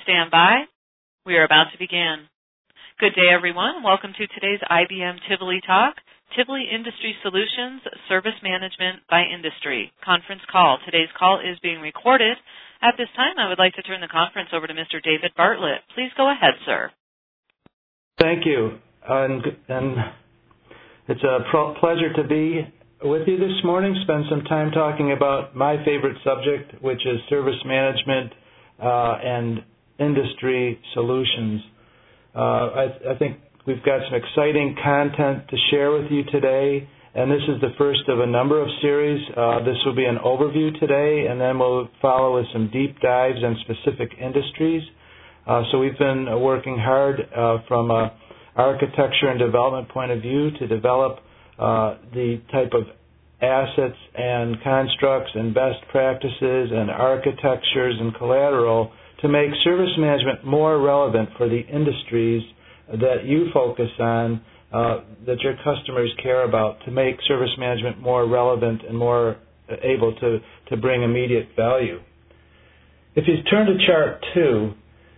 stand by. We are about to begin. Good day, everyone. Welcome to today's IBM Tivoli Talk, Tivoli Industry Solutions, Service Management by Industry conference call. Today's call is being recorded. At this time, I would like to turn the conference over to Mr. David Bartlett. Please go ahead, sir. Thank you. And it's a pleasure to be with you this morning, spend some time talking about my favorite subject, which is service management and industry solutions. I think we've got some exciting content to share with you today, and this is the first of a number of series. This will be an overview today, and then we'll follow with some deep dives on specific industries. So we've been working hard from an architecture and development point of view to develop the type of assets and constructs and best practices and architectures and collateral to make service management more relevant for the industries that you focus on, that your customers care about, to make service management more relevant and more able to bring immediate value. If you turn to chart 2,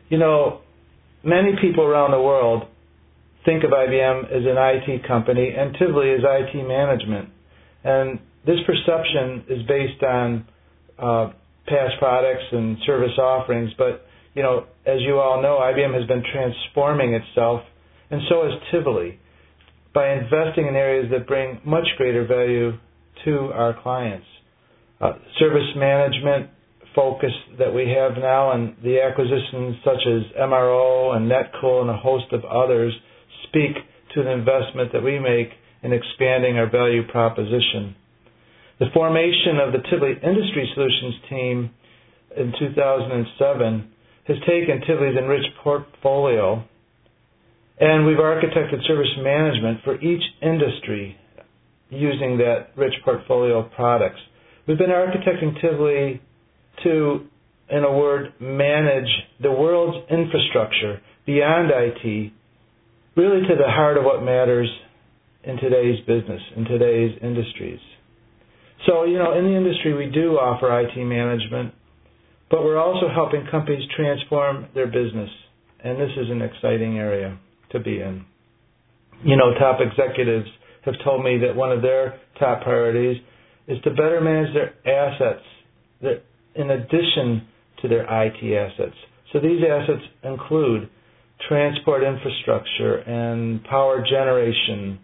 many people around the world think of IBM as an IT company and Tivoli as IT management. And this perception is based on past products and service offerings. But, as you all know, IBM has been transforming itself, and so has Tivoli, by investing in areas that bring much greater value to our clients. Service management focus that we have now and the acquisitions such as MRO and Netcool and a host of others speak to the investment that we make in expanding our value proposition. The formation of the Tivoli Industry Solutions team in 2007 has taken Tivoli's enriched portfolio, and we've architected service management for each industry using that rich portfolio of products. We've been architecting Tivoli to, in a word, manage the world's infrastructure beyond IT, really to the heart of what matters in today's business, in today's industries. So, in the industry we do offer IT management, but we're also helping companies transform their business, and this is an exciting area to be in. Top executives have told me that one of their top priorities is to better manage their assets in addition to their IT assets. So these assets include transport infrastructure and power generation,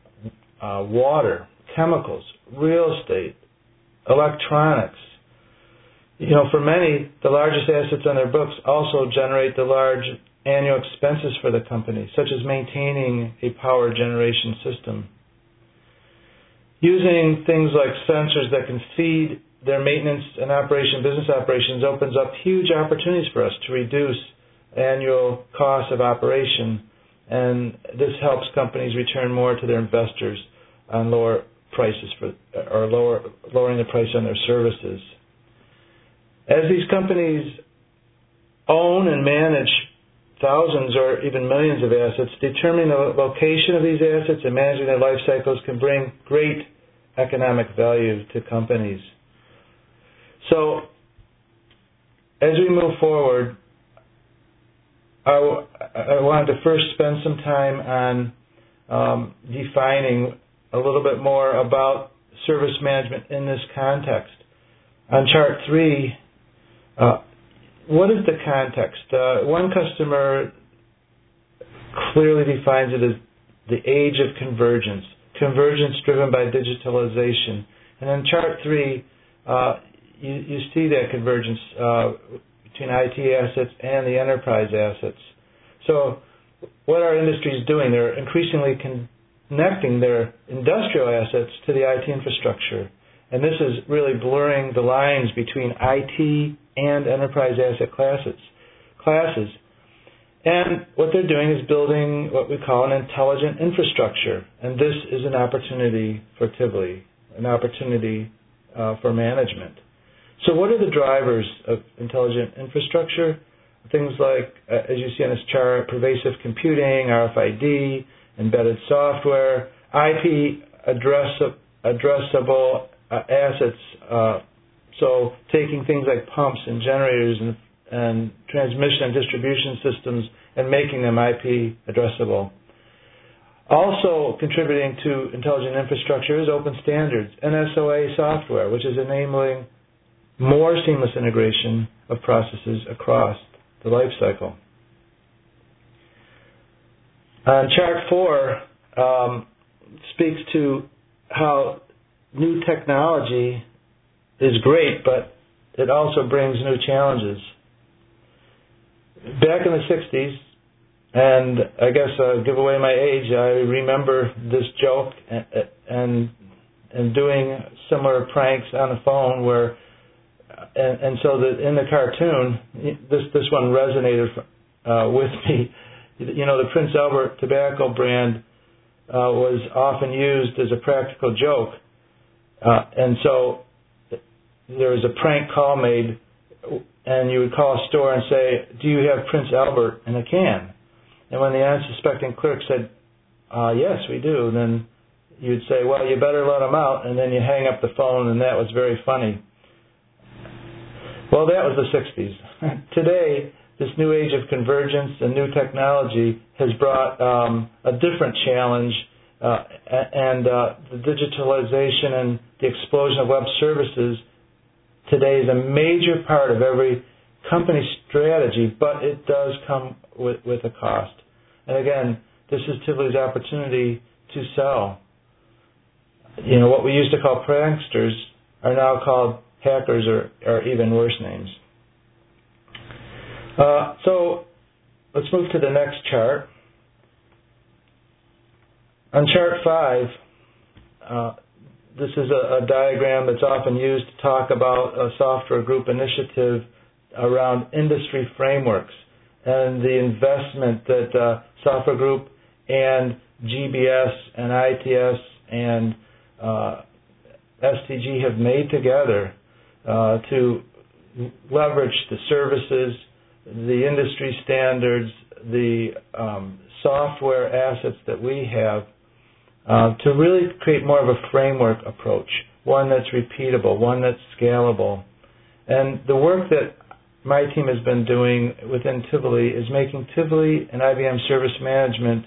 water, chemicals, real estate, electronics. For many, the largest assets on their books also generate the large annual expenses for the company, such as maintaining a power generation system. Using things like sensors that can feed their maintenance and business operations opens up huge opportunities for us to reduce annual costs of operation, and this helps companies return more to their investors on lower prices lowering the price on their services. As these companies own and manage thousands or even millions of assets, determining the location of these assets and managing their life cycles can bring great economic value to companies. So, as we move forward, I wanted to first spend some time on defining a little bit more about service management in this context. On chart 3, what is the context? One customer clearly defines it as the age of convergence driven by digitalization. And in chart 3, you see that convergence between IT assets and the enterprise assets. So what our industry is doing, they're increasingly connecting their industrial assets to the IT infrastructure. And this is really blurring the lines between IT and enterprise asset classes. And what they're doing is building what we call an intelligent infrastructure. And this is an opportunity for Tivoli, an opportunity for management. So what are the drivers of intelligent infrastructure? Things like, as you see on this chart, pervasive computing, RFID, embedded software, IP addressable assets, so taking things like pumps and generators and transmission and distribution systems and making them IP addressable. Also contributing to intelligent infrastructure is open standards and SOA software, which is enabling more seamless integration of processes across the life cycle. On Chart 4 speaks to how new technology is great, but it also brings new challenges. Back in the 60s, and I guess I'll give away my age, I remember this joke and doing similar pranks on the phone where, and so that in the cartoon, this one resonated with me. You know, the Prince Albert tobacco brand was often used as a practical joke, and so there was a prank call made, and you would call a store and say, "Do you have Prince Albert in a can?" And when the unsuspecting clerk said, "Yes, we do," then you'd say, "Well, you better let him out," and then you hang up the phone, and that was very funny. Well, that was the 60s. Today, this new age of convergence and new technology has brought a different challenge, and the digitalization and the explosion of web services today is a major part of every company strategy, but it does come with a cost. And again, this is Tivoli's opportunity to sell. You know, what we used to call pranksters are now called hackers or even worse names. So let's move to the next chart. On Chart 5, this is a diagram that's often used to talk about a software group initiative around industry frameworks and the investment that software group and GBS and ITS and STG have made together to leverage the services, the industry standards, the software assets that we have to really create more of a framework approach, one that's repeatable, one that's scalable. And the work that my team has been doing within Tivoli is making Tivoli and IBM Service Management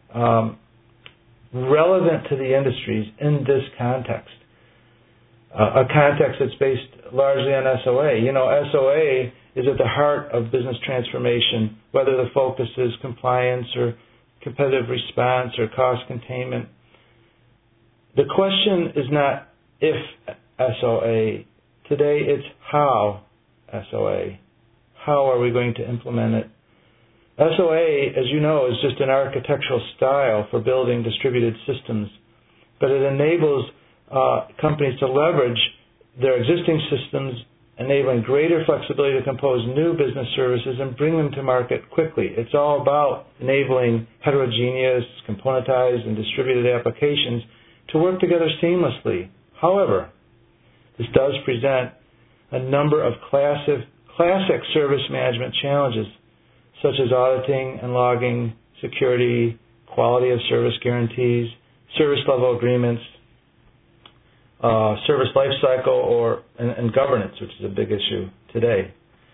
relevant to the industries in this context, a context that's based largely on SOA. You know, SOA is at the heart of business transformation, whether the focus is compliance or competitive response or cost containment. The question is not if SOA. Today it's how SOA. How are we going to implement it? SOA, as you know, is just an architectural style for building distributed systems, but it enables companies to leverage their existing systems, enabling greater flexibility to compose new business services and bring them to market quickly. It's all about enabling heterogeneous, componentized, and distributed applications to work together seamlessly. However, this does present a number of classic service management challenges, such as auditing and logging, security, quality of service guarantees, service level agreements, service life cycle, and governance, which is a big issue today.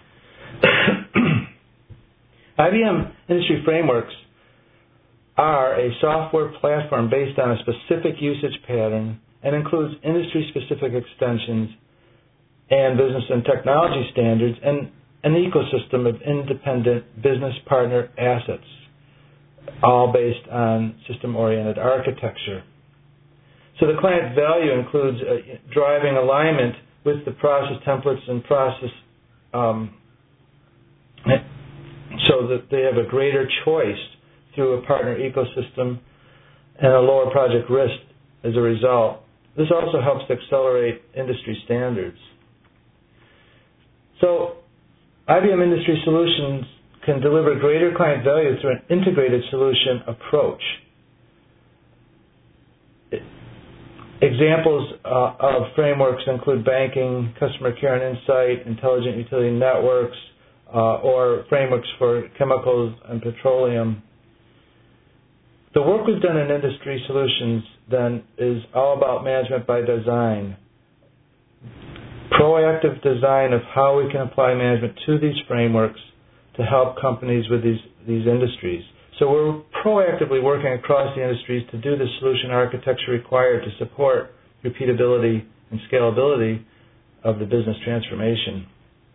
IBM Industry Frameworks are a software platform based on a specific usage pattern and includes industry-specific extensions and business and technology standards and an ecosystem of independent business partner assets, all based on system-oriented architecture. So the client value includes driving alignment with the process templates and process so that they have a greater choice through a partner ecosystem and a lower project risk as a result. This also helps to accelerate industry standards. So IBM Industry Solutions can deliver greater client value through an integrated solution approach. Examples of frameworks include banking, customer care and insight, intelligent utility networks, or frameworks for chemicals and petroleum. The work we've done in Industry Solutions, then, is all about management by design. proactive design of how we can apply management to these frameworks to help companies with these industries. So we're proactively working across the industries to do the solution architecture required to support repeatability and scalability of the business transformation.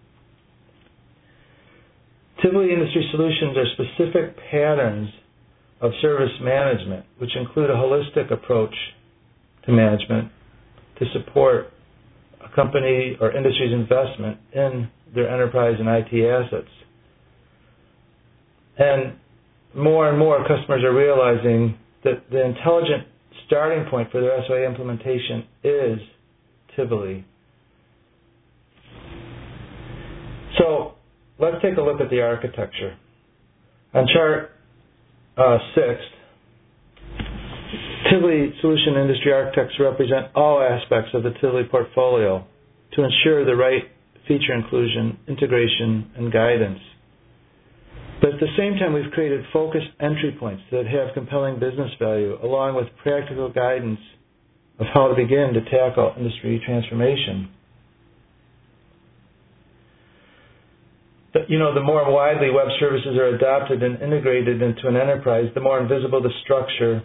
Tivoli Industry Solutions are specific patterns of service management, which include a holistic approach to management to support a company or industry's investment in their enterprise and IT assets. And more customers are realizing that the intelligent starting point for their SOA implementation is Tivoli. So let's take a look at the architecture. On chart 6, Tivoli Solution Industry Architects represent all aspects of the Tivoli portfolio to ensure the right feature inclusion, integration, and guidance. But at the same time, we've created focused entry points that have compelling business value, along with practical guidance of how to begin to tackle industry transformation. The more widely web services are adopted and integrated into an enterprise, the more invisible the structure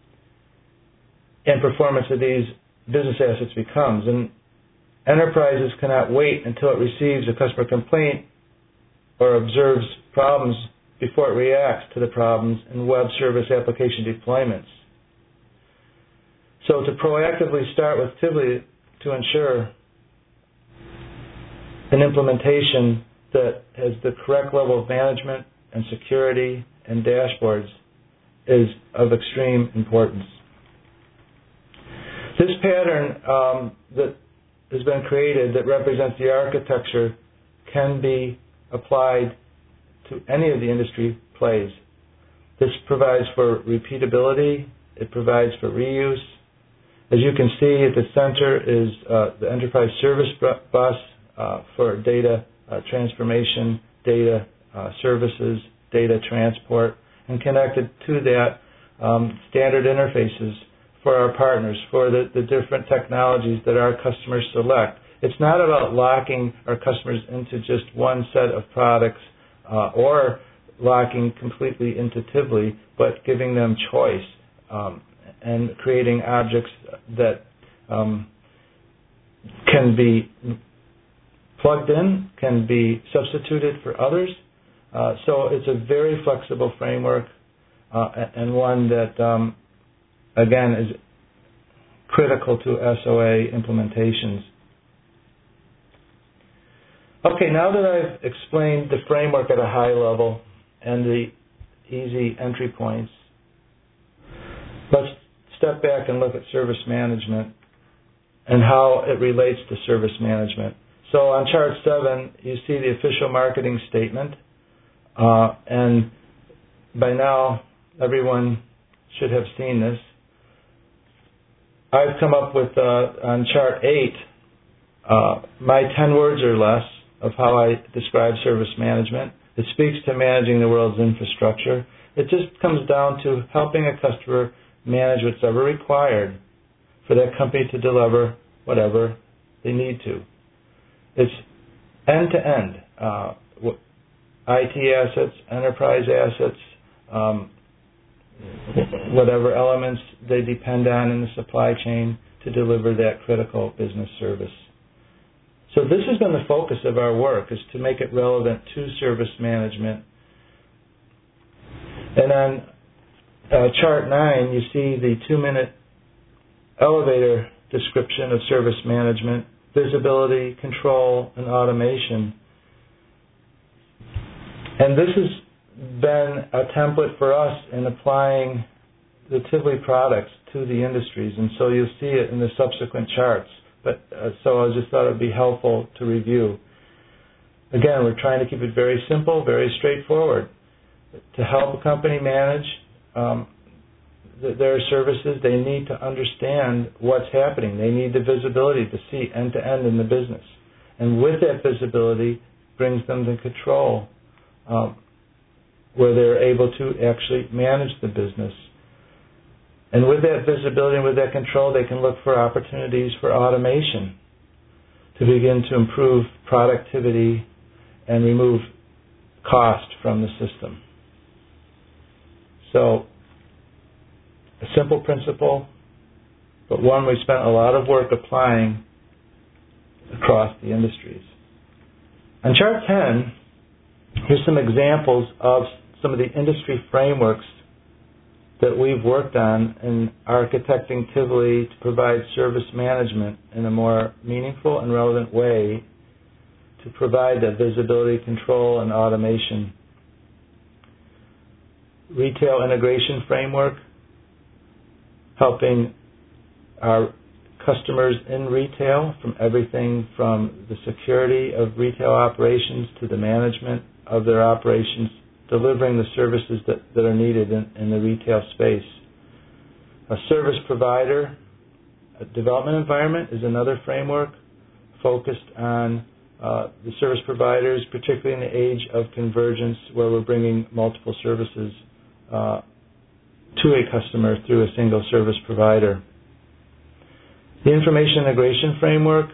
and performance of these business assets becomes. And enterprises cannot wait until it receives a customer complaint or observes problems before it reacts to the problems in web service application deployments. So to proactively start with Tivoli to ensure an implementation that has the correct level of management and security and dashboards is of extreme importance. This pattern that has been created that represents the architecture can be applied to any of the industry plays. This provides for repeatability. It provides for reuse. As you can see, at the center is the enterprise service bus for data transformation, data services, data transport, and connected to that standard interfaces for our partners, for the different technologies that our customers select. It's not about locking our customers into just one set of products or locking completely into Tivoli, but giving them choice and creating objects that can be plugged in, can be substituted for others. So it's a very flexible framework and one that, again, is critical to SOA implementations. Okay, now that I've explained the framework at a high level and the easy entry points, let's step back and look at service management and how it relates to service management. So on chart 7, you see the official marketing statement, and by now everyone should have seen this. I've come up with, on chart 8, my 10 words or less of how I describe service management. It speaks to managing the world's infrastructure. It just comes down to helping a customer manage what's ever required for that company to deliver whatever they need to. It's end-to-end, IT assets, enterprise assets, whatever elements they depend on in the supply chain to deliver that critical business service. So this has been the focus of our work, is to make it relevant to service management. And on chart 9, you see the 2-minute elevator description of service management, visibility, control, and automation. And this has been a template for us in applying the Tivoli products to the industries, and so you'll see it in the subsequent charts. But so I just thought it would be helpful to review. Again, we're trying to keep it very simple, very straightforward. To help a company manage their services, they need to understand what's happening. They need the visibility to see end-to-end in the business. And with that visibility brings them the control where they're able to actually manage the business. And with that visibility and with that control, they can look for opportunities for automation to begin to improve productivity and remove cost from the system. So, a simple principle, but one we spent a lot of work applying across the industries. On Chart 10, here's some examples of some of the industry frameworks that we've worked on in architecting Tivoli to provide service management in a more meaningful and relevant way to provide the visibility, control, and automation. Retail integration framework, helping our customers in retail from everything from the security of retail operations to the management of their operations, delivering the services that are needed in the retail space. A service provider a development environment is another framework focused on the service providers, particularly in the age of convergence where we're bringing multiple services to a customer through a single service provider. The information integration framework,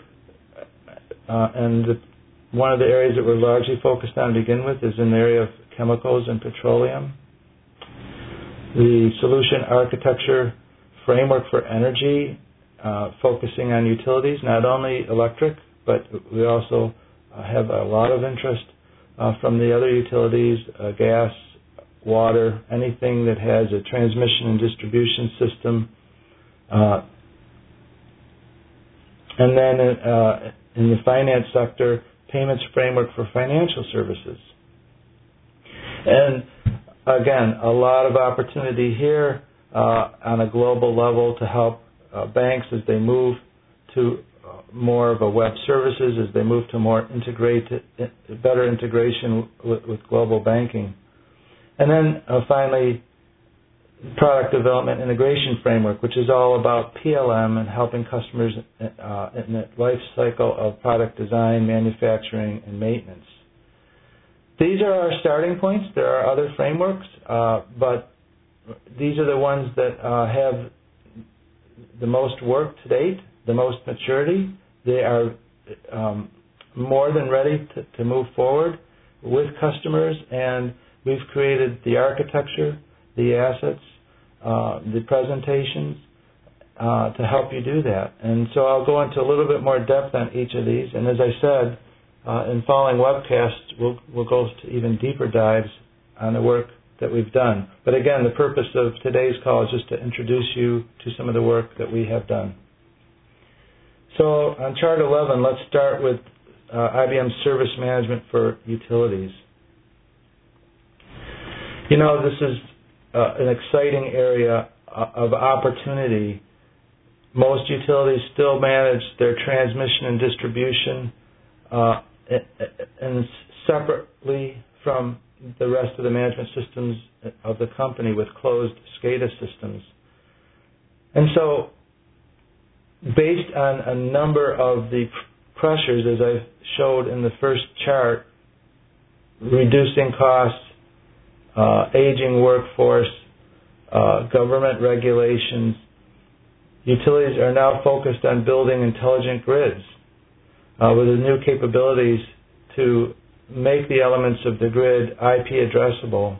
one of the areas that we're largely focused on to begin with is in the area of chemicals and petroleum. The solution architecture framework for energy, focusing on utilities, not only electric, but we also have a lot of interest from the other utilities, gas, water, anything that has a transmission and distribution system. And then in the finance sector, payments framework for financial services. And again, a lot of opportunity here on a global level to help banks as they move to more of a web services, as they move to more better integration with global banking. And then finally, product development integration framework, which is all about PLM and helping customers in the life cycle of product design, manufacturing, and maintenance. These are our starting points. There are other frameworks, but these are the ones that have the most work to date, the most maturity. They are more than ready to move forward with customers, and we've created the architecture, the assets, the presentations to help you do that. And so I'll go into a little bit more depth on each of these. And as I said, in following webcasts, we'll go to even deeper dives on the work that we've done. But again, the purpose of today's call is just to introduce you to some of the work that we have done. So on Chart 11, let's start with IBM Service Management for Utilities. You know, this is an exciting area of opportunity. Most utilities still manage their transmission and distribution and separately from the rest of the management systems of the company with closed SCADA systems. And so, based on a number of the pressures, as I showed in the first chart, reducing costs, aging workforce, government regulations, utilities are now focused on building intelligent grids with the new capabilities to make the elements of the grid IP addressable.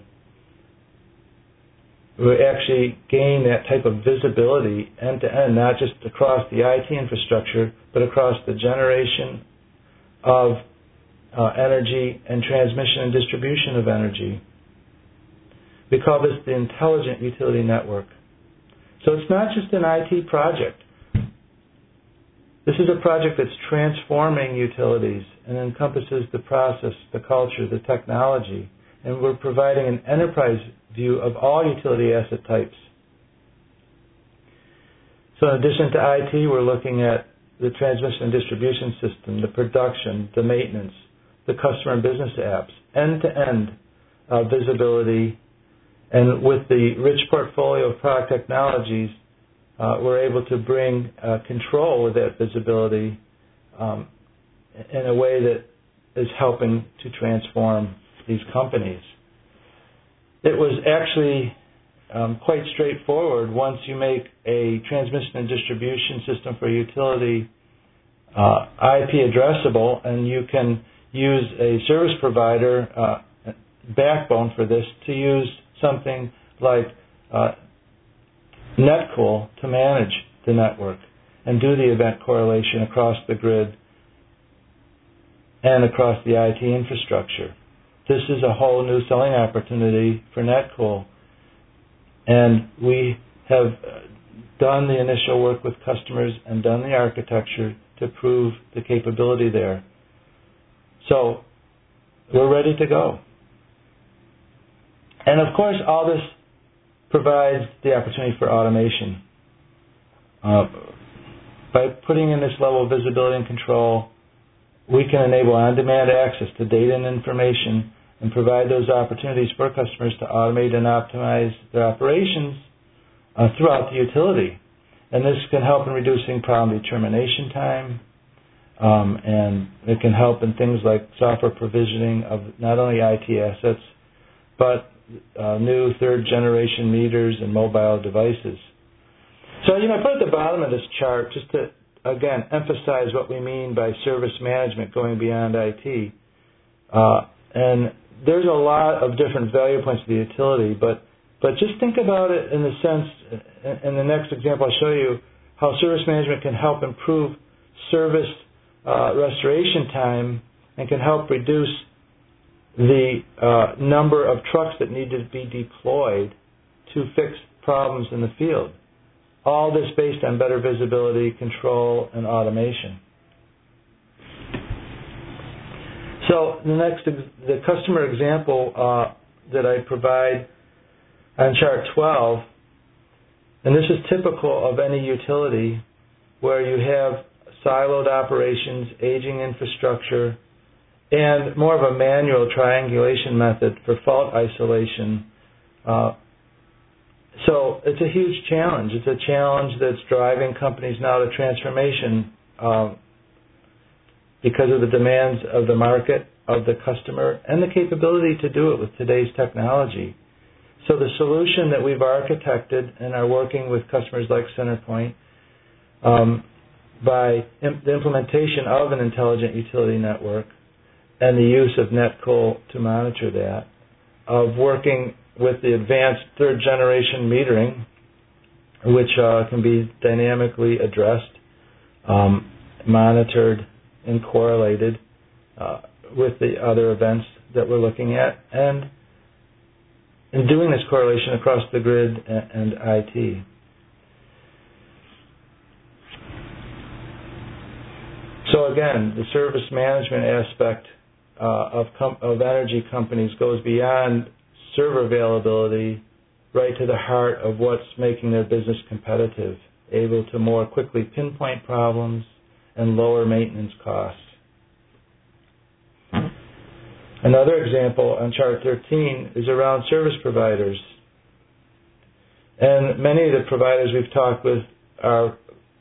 We actually gain that type of visibility end to end, not just across the IT infrastructure, but across the generation of energy and transmission and distribution of energy. We call this the Intelligent Utility Network. So it's not just an IT project. This is a project that's transforming utilities and encompasses the process, the culture, the technology, and we're providing an enterprise view of all utility asset types. So in addition to IT, we're looking at the transmission and distribution system, the production, the maintenance, the customer and business apps, end-to-end visibility. And with the rich portfolio of product technologies, we're able to bring control with that visibility in a way that is helping to transform these companies. It was actually quite straightforward once you make a transmission and distribution system for a utility IP addressable, and you can use a service provider backbone for this to use something like NetCool to manage the network and do the event correlation across the grid and across the IT infrastructure. This is a whole new selling opportunity for NetCool, and we have done the initial work with customers and done the architecture to prove the capability there. So we're ready to go. And of course, all this provides the opportunity for automation. By putting in this level of visibility and control, we can enable on-demand access to data and information and provide those opportunities for customers to automate and optimize their operations throughout the utility. And this can help in reducing problem determination time, and it can help in things like software provisioning of not only IT assets, but new third-generation meters and mobile devices. So, I put at the bottom of this chart just to, again, emphasize what we mean by service management going beyond IT. And there's a lot of different value points to the utility, but just think about it in the sense, in the next example I'll show you, how service management can help improve service restoration time and can help reduce the number of trucks that need to be deployed to fix problems in the field. All this based on better visibility, control, and automation. So the customer example that I provide on chart 12, and this is typical of any utility where you have siloed operations, aging infrastructure, and more of a manual triangulation method for fault isolation. So it's a huge challenge. It's a challenge that's driving companies now to transformation because of the demands of the market, of the customer, and the capability to do it with today's technology. So the solution that we've architected and are working with customers like CenterPoint by the implementation of an intelligent utility network and the use of NetCool to monitor that, of working with the advanced third-generation metering, which can be dynamically addressed, monitored, and correlated with the other events that we're looking at, and in doing this correlation across the grid and IT. So again, the service management aspect of energy companies goes beyond server availability right to the heart of what's making their business competitive, able to more quickly pinpoint problems and lower maintenance costs. Another example on chart 13 is around service providers. And many of the providers we've talked with are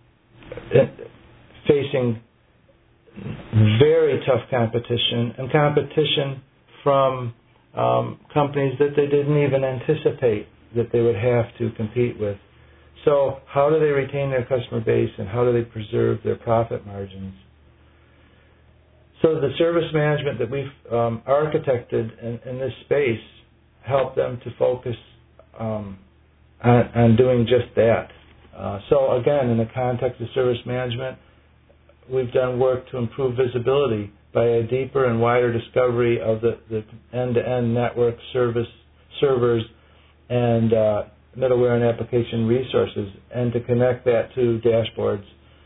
facing very tough competition, and competition from companies that they didn't even anticipate that they would have to compete with. So how do they retain their customer base, and how do they preserve their profit margins? So the service management that we've architected in this space help them to focus on doing just that. So again, in the context of service management, we've done work to improve visibility by a deeper and wider discovery of the end-to-end network servers and middleware and application resources, and to connect that to dashboards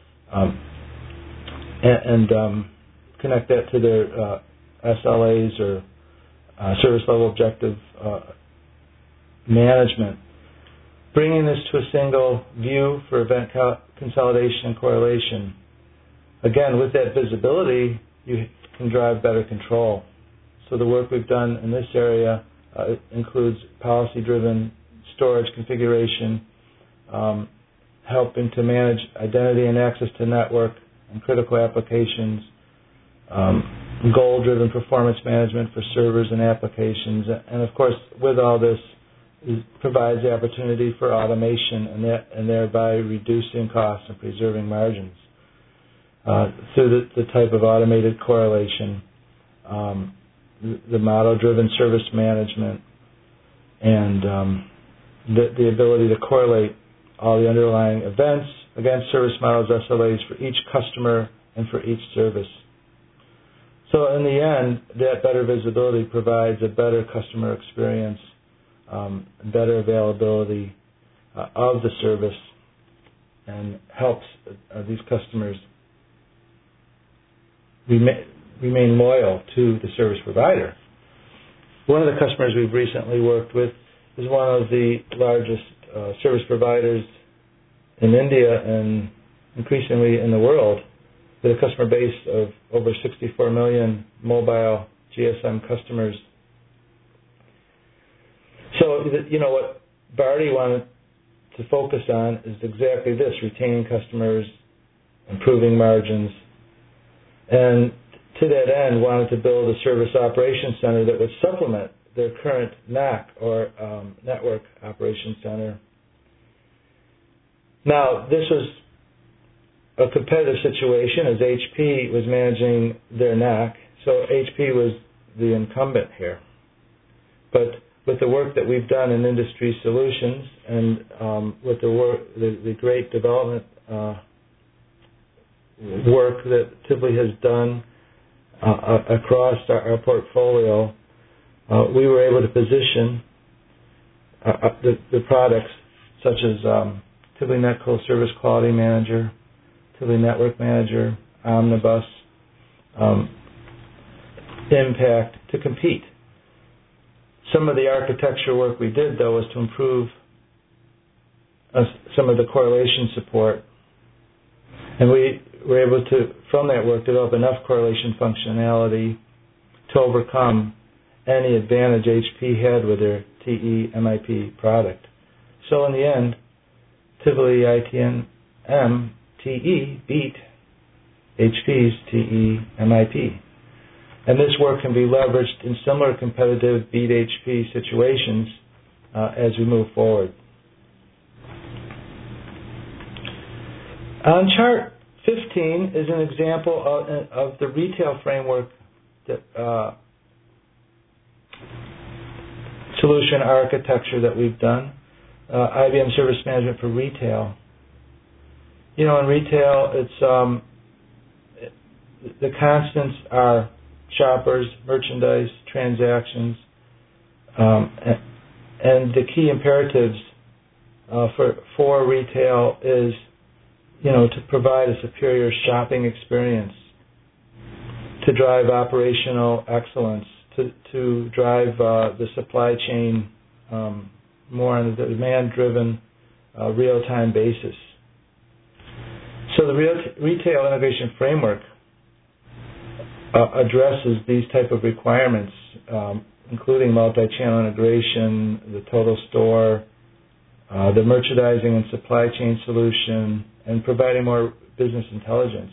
and connect that to their SLAs or service level objective management. Bringing this to a single view for event consolidation and correlation. Again, with that visibility, you can drive better control. So the work we've done in this area includes policy-driven storage configuration, helping to manage identity and access to network and critical applications, goal-driven performance management for servers and applications, and of course, with all this, it provides the opportunity for automation and thereby reducing costs and preserving margins. through the type of automated correlation, the model-driven service management, and the ability to correlate all the underlying events against service models, SLAs for each customer and for each service. So in the end, that better visibility provides a better customer experience, better availability of the service, and helps these customers remain loyal to the service provider. One of the customers we've recently worked with is one of the largest service providers in India and increasingly in the world, with a customer base of over 64 million mobile GSM customers. So, what Bharti wanted to focus on is exactly this: retaining customers, improving margins, and to that end wanted to build a service operations center that would supplement their current NOC, or Network Operations Center. Now, this was a competitive situation as HP was managing their NOC, so HP was the incumbent here. But with the work that we've done in Industry Solutions and with the great development work that Tivoli has done across our portfolio, we were able to position the products such as Tivoli Netco Service Quality Manager, Tivoli Network Manager, Omnibus, Impact to compete. Some of the architecture work we did, though, was to improve some of the correlation support. And we were able to, from that work, develop enough correlation functionality to overcome any advantage HP had with their TE-MIP product. So in the end, Tivoli ITN-M TE beat HP's TE-MIP. And this work can be leveraged in similar competitive beat HP situations as we move forward. On chart 15 is an example of the retail framework that, solution architecture that we've done, IBM Service Management for Retail. In retail, it's the constants are shoppers, merchandise, transactions, and the key imperatives for retail is, to provide a superior shopping experience, to drive operational excellence, to drive the supply chain more on a demand-driven, real-time basis. So the retail integration framework addresses these type of requirements, including multi-channel integration, the total store, the merchandising and supply chain solution, and providing more business intelligence.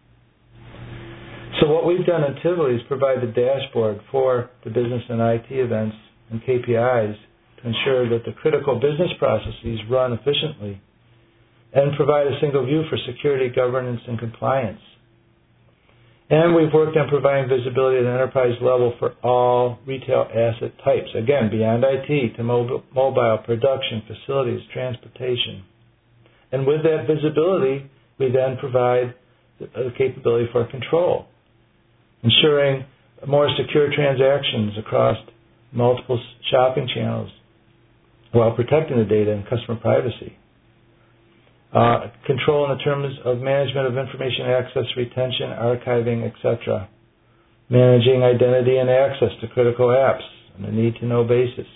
So what we've done at Tivoli is provide the dashboard for the business and IT events and KPIs to ensure that the critical business processes run efficiently and provide a single view for security, governance, and compliance. And we've worked on providing visibility at an enterprise level for all retail asset types, again, beyond IT to mobile, production, facilities, transportation. And with that visibility, we then provide the capability for control, ensuring more secure transactions across multiple shopping channels while protecting the data and customer privacy. Control in the terms of management of information access, retention, archiving, etc. Managing identity and access to critical apps on a need-to-know basis.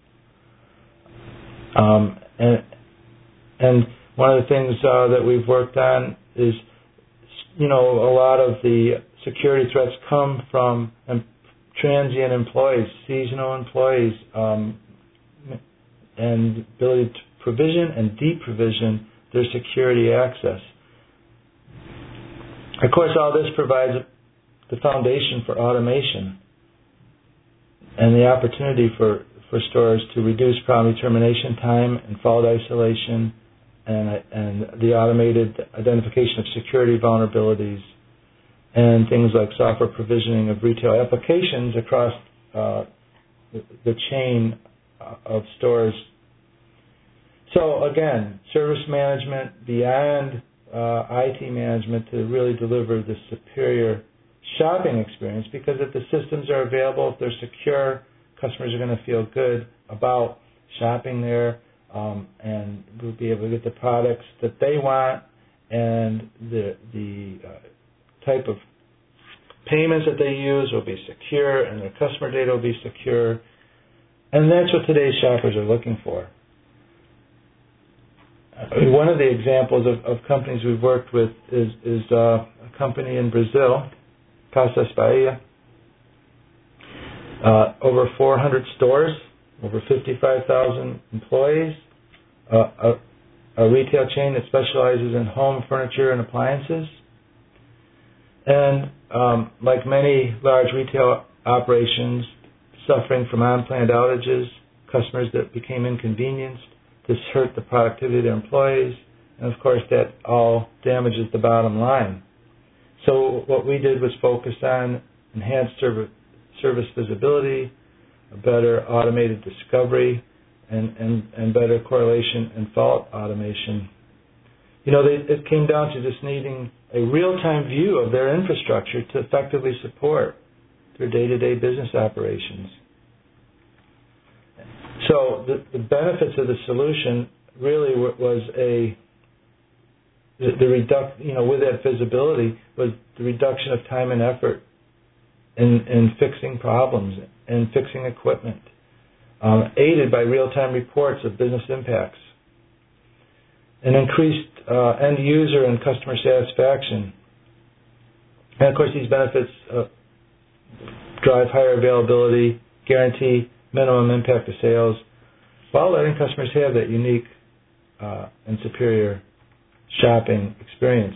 And one of the things that we've worked on is, a lot of the security threats come from transient employees, seasonal employees, and the ability to provision and deprovision their security access. Of course, all this provides the foundation for automation and the opportunity for stores to reduce problem determination time and fault isolation and the automated identification of security vulnerabilities, and things like software provisioning of retail applications across the chain of stores. So again, service management beyond IT management to really deliver the superior shopping experience, because if the systems are available, if they're secure, customers are going to feel good about shopping there, and we'll be able to get the products that they want, and the type of payments that they use will be secure, and their customer data will be secure, and that's what today's shoppers are looking for. One of the examples of companies we've worked with is a company in Brazil, Casas Bahia. Over 400 stores, over 55,000 employees, a retail chain that specializes in home furniture and appliances. And like many large retail operations, suffering from unplanned outages, customers that became inconvenienced. This hurt the productivity of their employees, and of course that all damages the bottom line. So what we did was focus on enhanced service visibility, a better automated discovery, and better correlation and fault automation. It came down to just needing a real-time view of their infrastructure to effectively support their day-to-day business operations. So the benefits of the solution really was with that visibility was the reduction of time and effort in fixing problems and fixing equipment, aided by real-time reports of business impacts, and increased end user and customer satisfaction. And of course, these benefits drive higher availability, guarantee minimum impact to sales, while letting customers have that unique and superior shopping experience.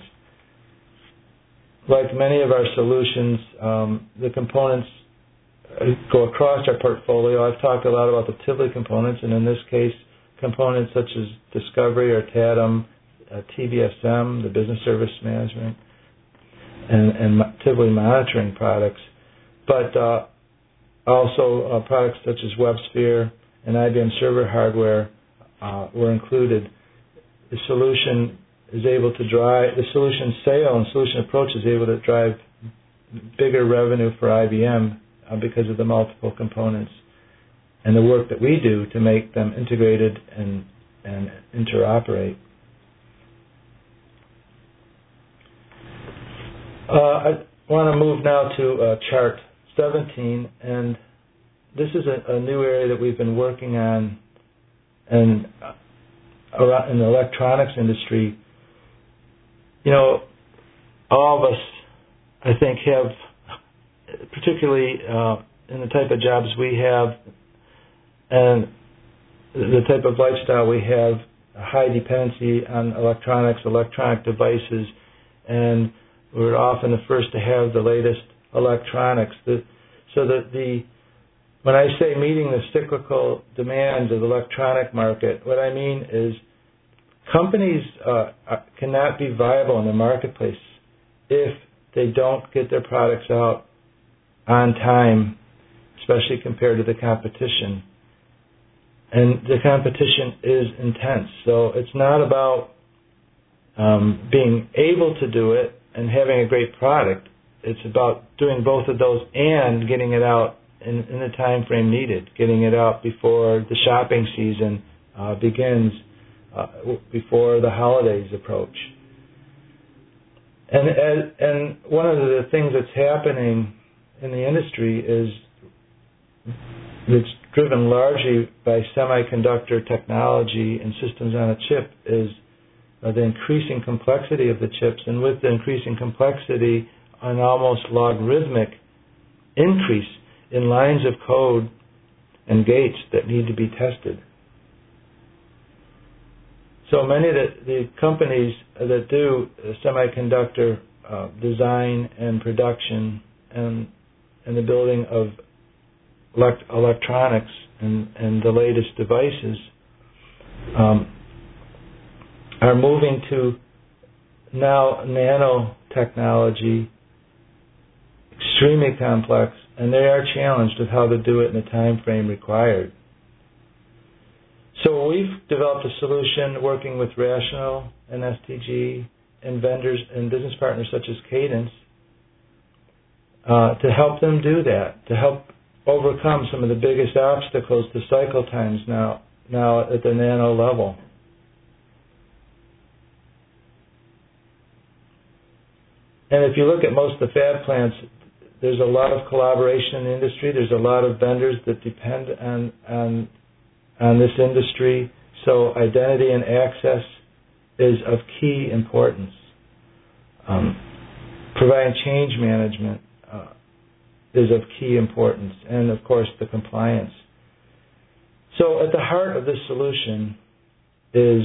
Like many of our solutions, the components go across our portfolio. I've talked a lot about the Tivoli components, and in this case, components such as Discovery or TADM, TBSM, the business service management, and Tivoli monitoring products, but also products such as WebSphere and IBM server hardware were included. The solution sale and solution approach is able to drive bigger revenue for IBM because of the multiple components and the work that we do to make them integrated and interoperate. I want to move now to chart 17, and this is a new area that we've been working on in the electronics industry. All of us, I think, have, particularly in the type of jobs we have and the type of lifestyle we have, a high dependency on electronics, electronic devices, and we're often the first to have the latest electronics. When I say meeting the cyclical demands of the electronic market, what I mean is companies cannot be viable in the marketplace if they don't get their products out on time, especially compared to the competition. And the competition is intense. So it's not about being able to do it and having a great product. It's about doing both of those and getting it out in the time frame needed, getting it out before the shopping season begins, before the holidays approach. And one of the things that's happening in the industry is that's driven largely by semiconductor technology and systems on a chip is the increasing complexity of the chips, and with the increasing complexity, an almost logarithmic increase in lines of code and gates that need to be tested. So many of the companies that do semiconductor design and production and the building of electronics and the latest devices are moving to now nanotechnology, extremely complex, and they are challenged with how to do it in the time frame required. So we've developed a solution working with Rational and STG and vendors and business partners such as Cadence to help them do that, to help overcome some of the biggest obstacles to cycle times now at the nano level. And if you look at most of the fab plants, there's a lot of collaboration in the industry. There's a lot of vendors that depend on this industry. So identity and access is of key importance. Providing change management is of key importance, and of course the compliance. So at the heart of this solution is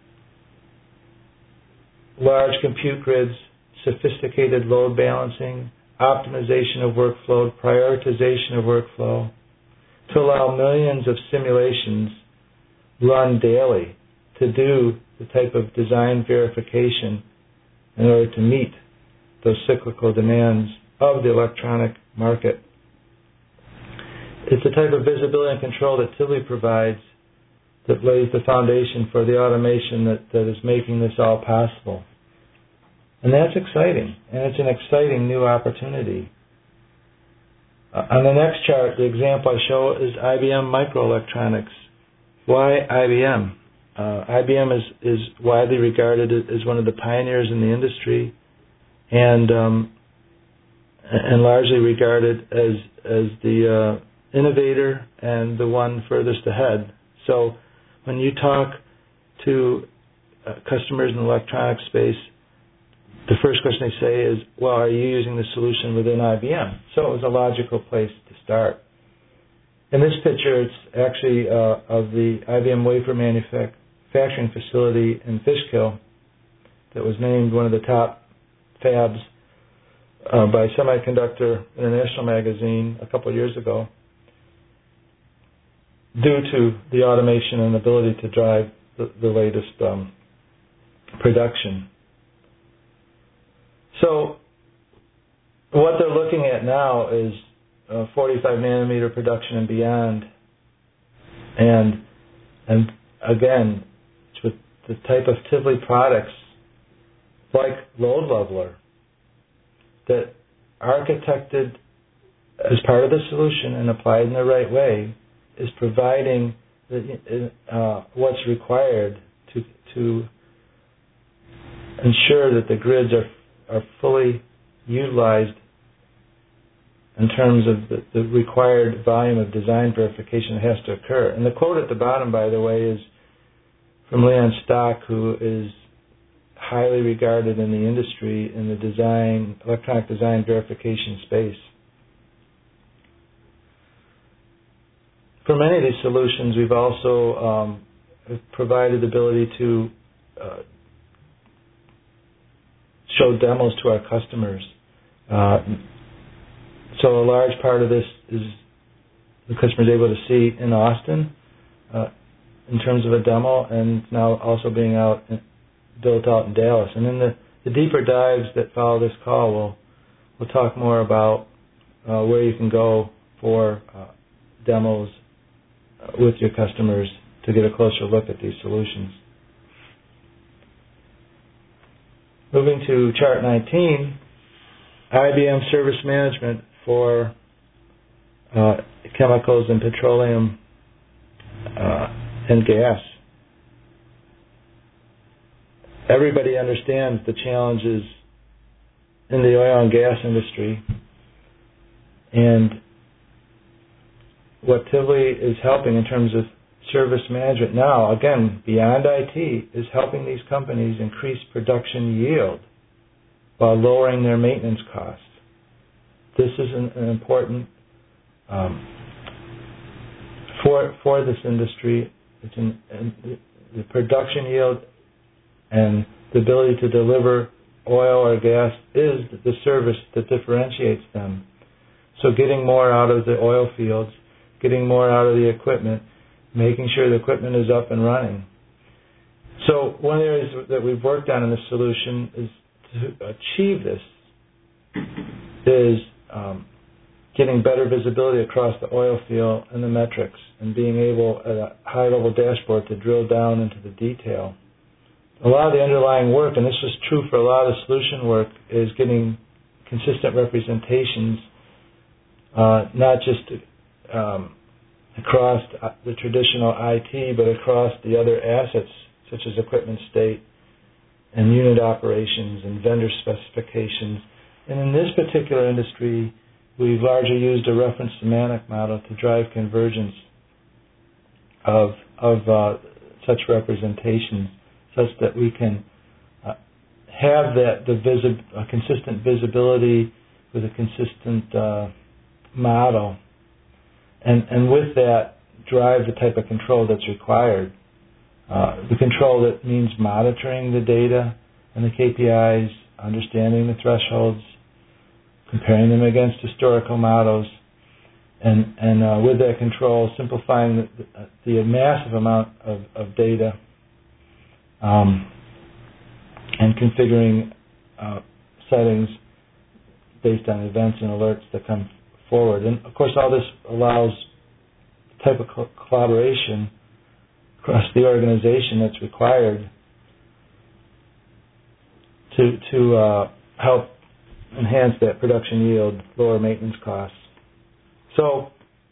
large compute grids, sophisticated load balancing, optimization of workflow, prioritization of workflow, to allow millions of simulations run daily to do the type of design verification in order to meet those cyclical demands of the electronic market. It's the type of visibility and control that Tivoli provides that lays the foundation for the automation that is making this all possible. And that's exciting, and it's an exciting new opportunity. On the next chart, the example I show is IBM Microelectronics. Why IBM? IBM is widely regarded as one of the pioneers in the industry, and largely regarded as the innovator and the one furthest ahead. So when you talk to customers in the electronic space, the first question they say is, well, are you using the solution within IBM? So it was a logical place to start. In this picture, it's actually of the IBM wafer manufacturing facility in Fishkill that was named one of the top fabs by Semiconductor International magazine a couple of years ago due to the automation and ability to drive the latest production. So what they're looking at now is 45 nanometer production and beyond, and again, it's with the type of Tivoli products like Load Leveler that architected as part of the solution and applied in the right way is providing what's required to ensure that the grids are fully utilized in terms of the required volume of design verification that has to occur. And the quote at the bottom, by the way, is from Leon Stock, who is highly regarded in the industry in the electronic design verification space. For many of these solutions, we've also provided the ability to show demos to our customers. So a large part of this is the customer is able to see in Austin in terms of a demo, and now also being built out in Dallas. And in the deeper dives that follow this call, we'll talk more about where you can go for demos with your customers to get a closer look at these solutions. Moving to chart 19, IBM Service Management for chemicals and petroleum and gas. Everybody understands the challenges in the oil and gas industry, and what Tivoli is helping in terms of service management now, again, beyond IT, is helping these companies increase production yield while lowering their maintenance costs. This is an important for this industry. The production yield and the ability to deliver oil or gas is the service that differentiates them. So getting more out of the oil fields, getting more out of the equipment, making sure the equipment is up and running. So one of the areas that we've worked on in this solution is to achieve this is getting better visibility across the oil field and the metrics and being able at a high-level dashboard to drill down into the detail. A lot of the underlying work, and this was true for a lot of the solution work, is getting consistent representations, not just across the traditional IT, but across the other assets, such as equipment state and unit operations and vendor specifications. And in this particular industry, we've largely used a reference semantic model to drive convergence of such representations, such that we can have a consistent visibility with a consistent model, and with that drive the type of control that's required. The control that means monitoring the data and the KPIs, understanding the thresholds, comparing them against historical models, and with that control, simplifying the massive amount of data and configuring settings based on events and alerts that come forward. And of course, all this allows the type of collaboration across the organization that's required to help enhance that production yield, lower maintenance costs. So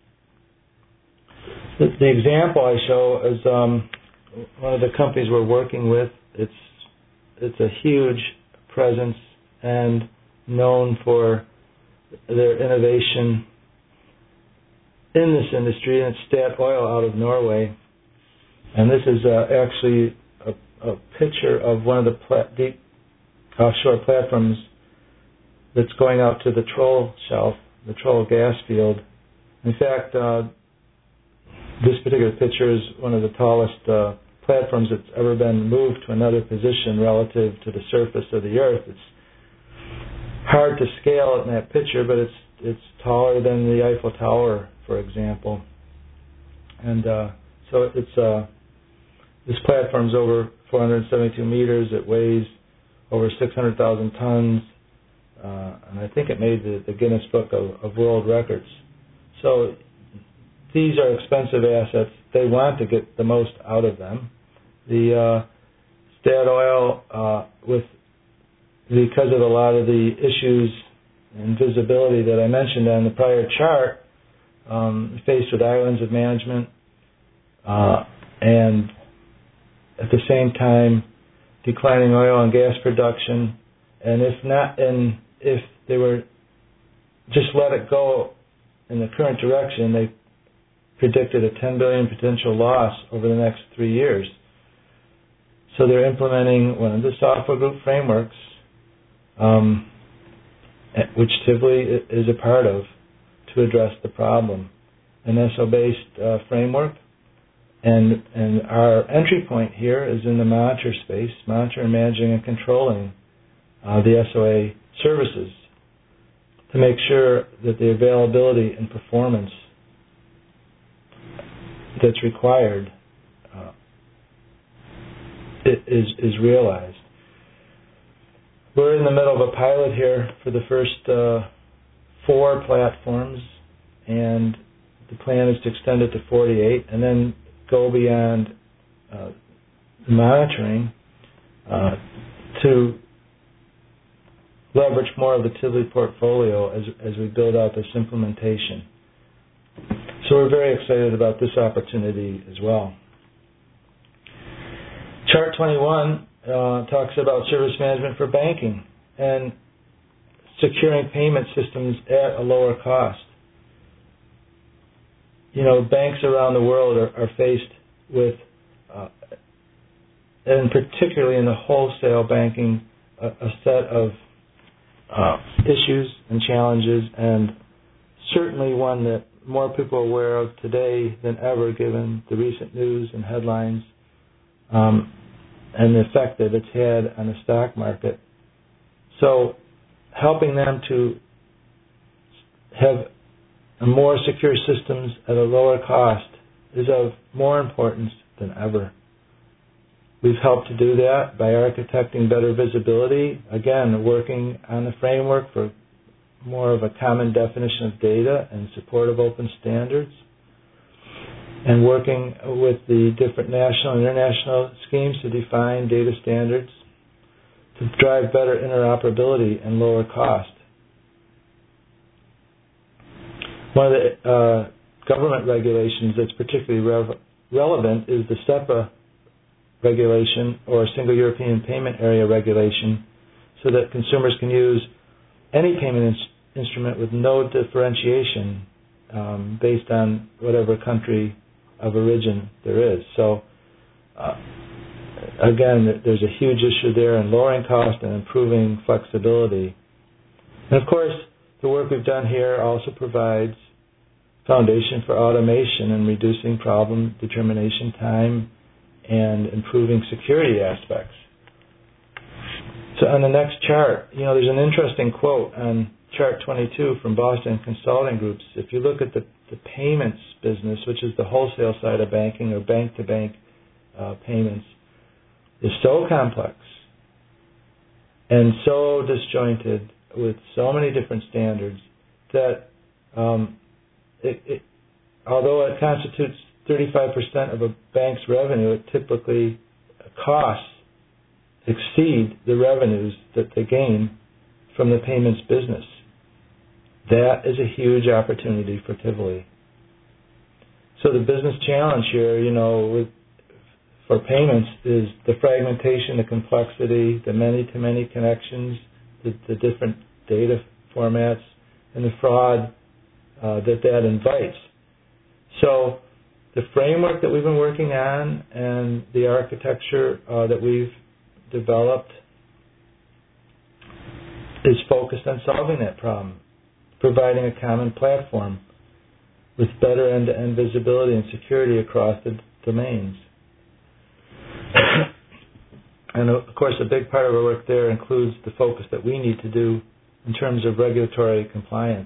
the example I show is one of the companies we're working with. It's a huge presence and known for their innovation in this industry, and it's Statoil out of Norway. And this is actually a picture of one of the deep offshore platforms that's going out to the Troll shelf, the Troll gas field. In fact, this particular picture is one of the tallest platforms that's ever been moved to another position relative to the surface of the Earth. It's hard to scale it in that picture, but it's taller than the Eiffel Tower, for example. And so it's this platform's over 472 meters. It weighs over 600,000 tons, and I think it made the Guinness Book of World Records. So these are expensive assets. They want to get the most out of them. The Statoil, because of a lot of the issues and visibility that I mentioned on the prior chart, faced with islands of management, and at the same time declining oil and gas production, and if they were just let it go in the current direction, they predicted a $10 billion potential loss over the next 3 years. So they're implementing one of the software group frameworks, which Tivoli is a part of, to address the problem. An SO-based framework, and our entry point here is in the monitor space, monitoring, managing, and controlling the SOA services to make sure that the availability and performance that's required is realized. We're in the middle of a pilot here for the first 4 platforms, and the plan is to extend it to 48 and then go beyond monitoring to leverage more of the Tivoli portfolio as we build out this implementation. So we're very excited about this opportunity as well. Chart 21 talks about service management for banking and securing payment systems at a lower cost. You know, banks around the world are faced with, and particularly in the wholesale banking, a set of issues and challenges, and certainly one that more people are aware of today than ever, given the recent news and headlines and the effect that it's had on the stock market. So helping them to have more secure systems at a lower cost is of more importance than ever. We've helped to do that by architecting better visibility, again, working on the framework for more of a common definition of data and support of open standards, and working with the different national and international schemes to define data standards to drive better interoperability and lower cost. One of the government regulations that's particularly relevant is the SEPA regulation, or Single European Payment Area regulation, so that consumers can use any payment instrument with no differentiation based on whatever country of origin there is. So again, there's a huge issue there in lowering cost and improving flexibility. And of course, the work we've done here also provides foundation for automation and reducing problem determination time and improving security aspects. So on the next chart, there's an interesting quote on chart 22 from Boston Consulting Groups. If you look at the payments business, which is the wholesale side of banking or bank-to-bank payments, is so complex and so disjointed with so many different standards that although it constitutes 35% of a bank's revenue, it typically costs exceed the revenues that they gain from the payments business. That is a huge opportunity for Tivoli. So the business challenge here, for payments is the fragmentation, the complexity, the many-to-many connections, the different data formats, and the fraud that invites. So the framework that we've been working on and the architecture that we've developed is focused on solving that problem, providing a common platform with better end-to-end visibility and security across the domains. And of course, a big part of our work there includes the focus that we need to do in terms of regulatory compliance.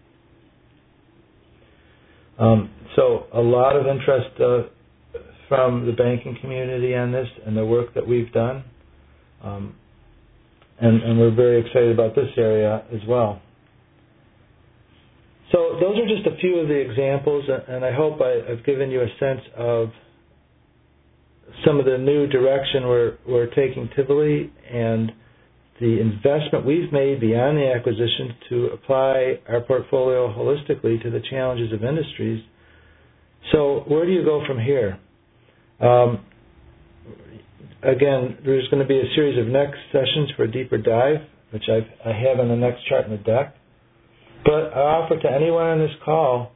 So a lot of interest from the banking community on this and the work that we've done. And we're very excited about this area as well. So those are just a few of the examples, and I hope I've given you a sense of some of the new direction we're taking Tivoli and the investment we've made beyond the acquisition to apply our portfolio holistically to the challenges of industries. So where do you go from here? Again, there's going to be a series of next sessions for a deeper dive, which I have on the next chart in the deck. But I offer to anyone on this call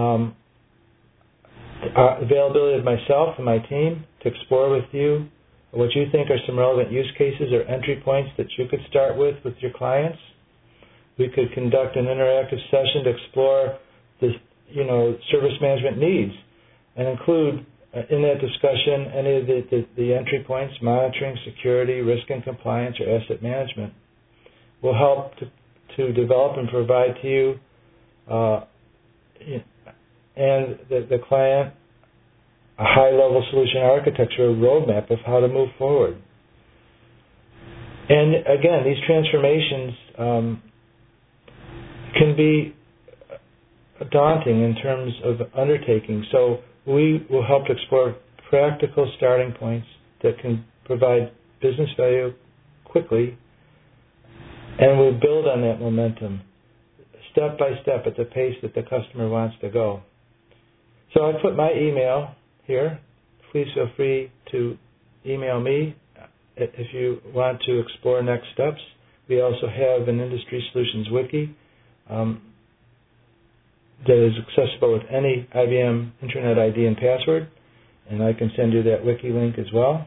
availability of myself and my team to explore with you what you think are some relevant use cases or entry points that you could start with your clients. We could conduct an interactive session to explore the service management needs and include in that discussion any of the entry points: monitoring, security, risk and compliance, or asset management. We'll help to develop and provide to you and the client a high-level solution architecture roadmap of how to move forward. And again, these transformations can be daunting in terms of undertaking. So we will help to explore practical starting points that can provide business value quickly, and we'll build on that momentum step by step at the pace that the customer wants to go. So I put my email here. Please feel free to email me if you want to explore next steps. We also have an Industry Solutions Wiki that is accessible with any IBM Internet ID and password, and I can send you that wiki link as well.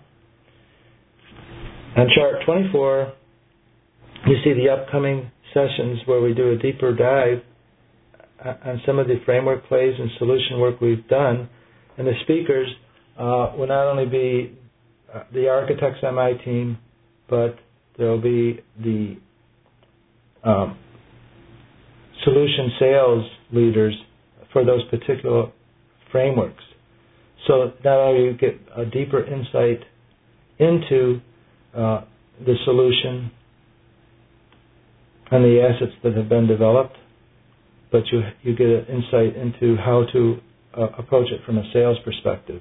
On chart 24, you see the upcoming sessions where we do a deeper dive on some of the framework plays and solution work we've done. And the speakers will not only be the architects on my team, but there will be the solution sales leaders for those particular frameworks. So not only you get a deeper insight into the solution and the assets that have been developed, but you get an insight into how to approach it from a sales perspective.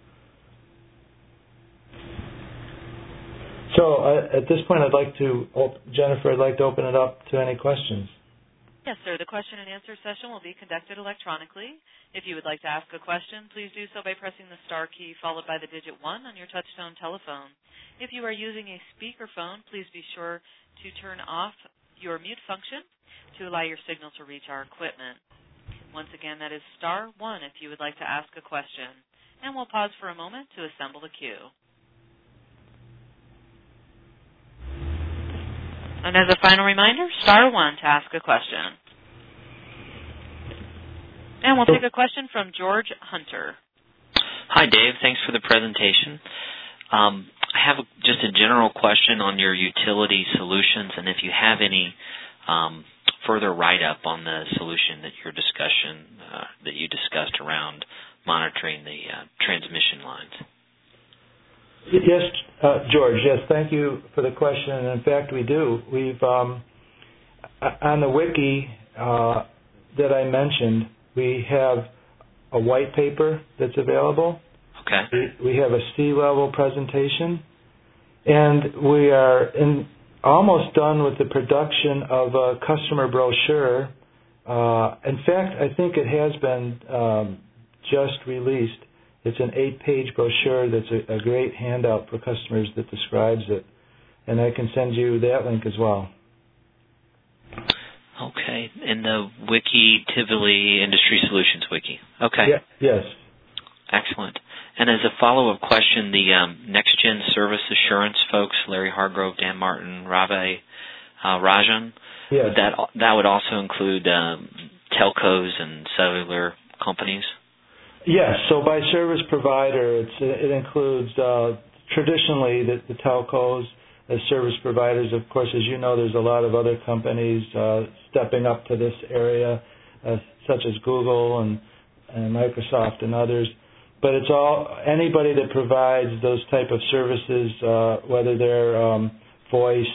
So at this point, Jennifer, I'd like to open it up to any questions. Yes, sir. The question and answer session will be conducted electronically. If you would like to ask a question, please do so by pressing the star key followed by the digit 1 on your touchtone telephone. If you are using a speakerphone, please be sure to turn off your mute function to allow your signal to reach our equipment. Once again, that is star 1 if you would like to ask a question. And we'll pause for a moment to assemble the queue. And as a final reminder, star 1 to ask a question. And we'll take a question from George Hunter. Hi, Dave. Thanks for the presentation. I have just a general question on your utility solutions, and if you have any further write-up on the solution that you discussed around monitoring the transmission lines. Yes, George. Yes, thank you for the question. And in fact, we do. We've on the wiki that I mentioned, we have a white paper that's available. Okay. We have a C-level presentation, and we are almost done with the production of a customer brochure. In fact, I think it has been just released. It's an 8-page brochure that's a great handout for customers that describes it. And I can send you that link as well. Okay. In the wiki, Tivoli Industry Solutions wiki. Okay. Yeah, yes. Excellent. And as a follow-up question, the Next-Gen Service Assurance folks, Larry Hargrove, Dan Martin, Ravi Rajan, yes. that would also include telcos and cellular companies? Yes, so by service provider, it includes traditionally the telcos as service providers. Of course, as you know, there's a lot of other companies stepping up to this area, such as Google and Microsoft and others. But it's anybody that provides those type of services, whether they're voice,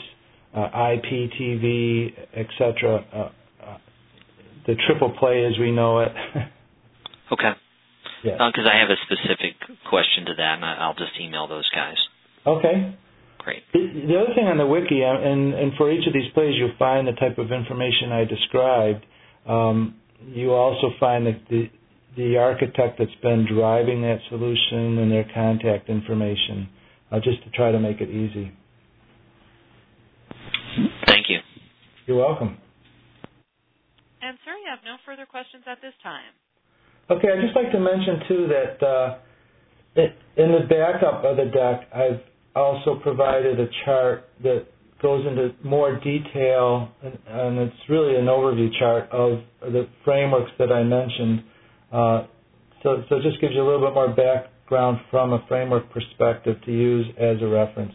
IPTV, etc. The triple play as we know it. Okay. Yes. Because I have a specific question to that, and I'll just email those guys. Okay. Great. The other thing on the wiki, and for each of these plays you'll find the type of information I described. You also find the architect that's been driving that solution and their contact information, just to try to make it easy. Thank you. You're welcome. And, sir, you have no further questions at this time. Okay, I'd just like to mention, too, that in the backup of the deck, I've also provided a chart that goes into more detail, and it's really an overview chart of the frameworks that I mentioned. So it just gives you a little bit more background from a framework perspective to use as a reference.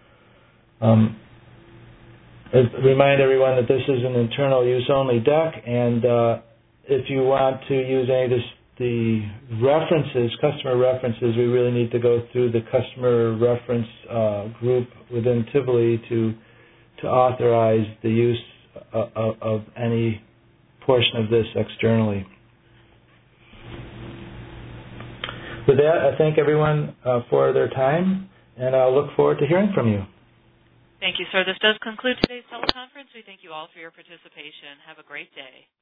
Remind everyone that this is an internal use only deck, and if you want to use any of the references, customer references, we really need to go through the customer reference group within Tivoli to authorize the use of any portion of this externally. With that, I thank everyone for their time, and I'll look forward to hearing from you. Thank you, sir. This does conclude today's teleconference. We thank you all for your participation. Have a great day.